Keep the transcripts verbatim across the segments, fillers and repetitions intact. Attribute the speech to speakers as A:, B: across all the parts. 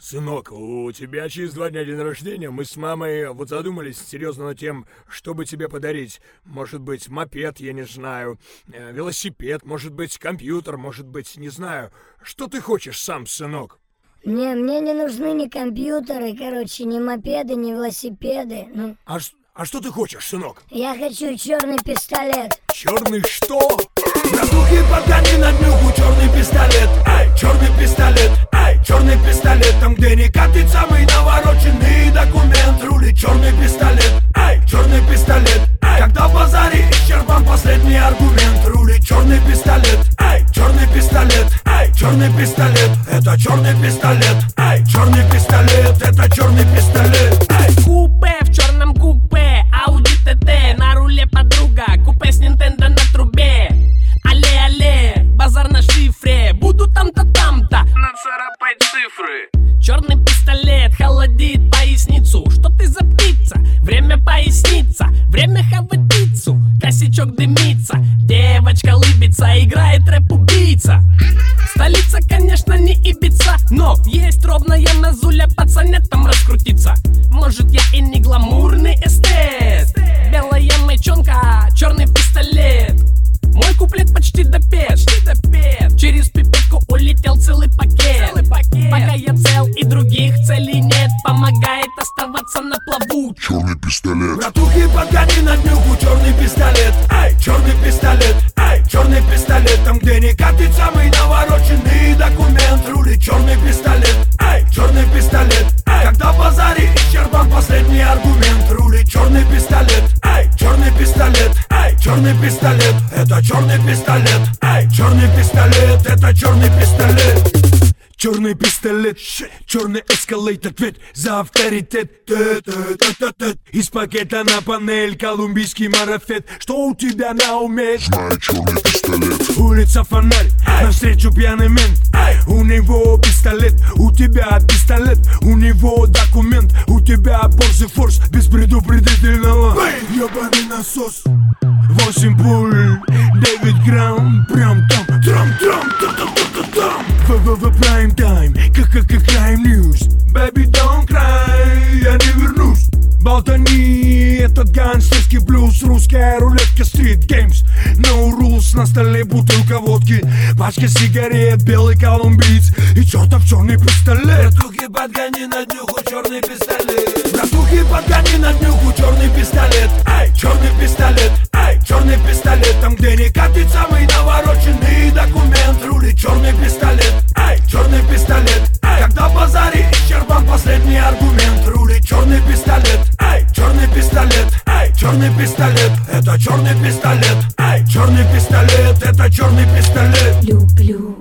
A: Сынок, у тебя через два дня день рождения. Мы с мамой вот задумались серьезно над тем, чтобы тебе подарить. Может быть, мопед, я не знаю, э, велосипед, может быть, компьютер, может быть, не знаю. Что ты хочешь сам, сынок?
B: Не, мне не нужны ни компьютеры, короче, ни мопеды, ни велосипеды. Ну,
A: А, ш- а что ты хочешь, сынок?
B: я хочу черный пистолет.
A: Черный что?
C: Братухи, подгони на днюху черный пистолет. Ай, черный пистолет, ай, черный пистолет. Там, где не катит самый навороченный документ. Рулит черный пистолет, ай, черный пистолет, ай. Когда в базаре исчерпан последний аргумент. Рулит черный пистолет, ай, черный пистолет, ай, черный пистолет. Это черный пистолет, ай, черный пистолет. Это черный пистолет, ай.
D: Купе в черном купе, Audi ти ти, на руле подруга, купе с Nintendo на трубе. Алле-алле, базар на шифре, буду там-то, там-то нацарапать цифры. Черный пистолет холодит поясницу. Что ты за птица? Время поясниться, время хавать пиццу. Косячок дымится, девочка лыбится, играет рэп-убийца. Столица, конечно, не Ибица, но есть ровная мазуля, пацанят там раскрутиться. Может, я и не гламурный эстет. Белая мальчонка, черный пистолет. Мой куплет почти допет, почти допет. Через пипетку улетел целый пакет. целый пакет. Пока я цел и других целей нет, помогает оставаться на плаву
C: черный пистолет. Братухи, подгони на днюху черный пистолет. Ай, черный пистолет, ай, черный пистолет. Там, где не катит самый навороченный документ. Рулит черный пистолет, ай, черный пистолет, ай. Когда в базаре исчерпан последний аргумент. Рулит черный пистолет, ай, черный пистолет, ай, черный пистолет. Это черный пистолет, ай, черный пистолет. Это черный пистолет.
A: Черный пистолет, черный эскалейт, ответ за авторитет. Т-т-т-т-т. Из пакета на панель колумбийский марафет. Что у тебя на уме?
C: Знаю черный пистолет.
A: Улица фонарь, навстречу пьяный мент. У него пистолет, у тебя пистолет. У него документ, у тебя Porsche Force без предупредительного. Ёбаный насос. Восемь пуль, девять грамм, прям там, трам, трам, та та та та там. В-в-в прайм тайм, как-как крайм ньюс. Baby, don't cry, я не вернусь. Болтани, этот гангстерский блюз. Русская рулетка, стрит геймс. No rules, на столе бутылка водки, пачка сигарет, белый колумбиец и чертов черный пистолет.
C: Братухи, подгони на днюху черный пистолет. Братухи, подгони на днюху черный пистолет. Ай, черный пистолет, ай, черный пистолет. Там, где не катит самый навороченный документ. Рулит черный пистолет, ай, черный пистолет, ай. Когда в базаре исчерпан последний аргумент. Рулит черный пистолет, ай, черный пистолет, ай, черный пистолет. Это черный пистолет, ай, черный пистолет. Это черный пистолет.
E: Люблю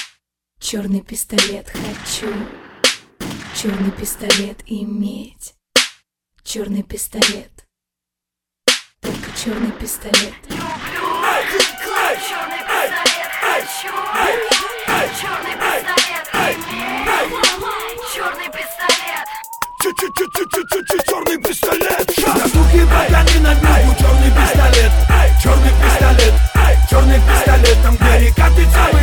E: черный пистолет, хочу черный пистолет иметь. Черный пистолет, только черный пистолет.
C: Ай, ай,
F: черный пистолет, хочу черный пистолет, черный пистолет.
C: Черный пистолет. Братухи, подгони на днюху черный пистолет. Ай, черный пистолет, ай, черный пистолет. Там, где не катит самый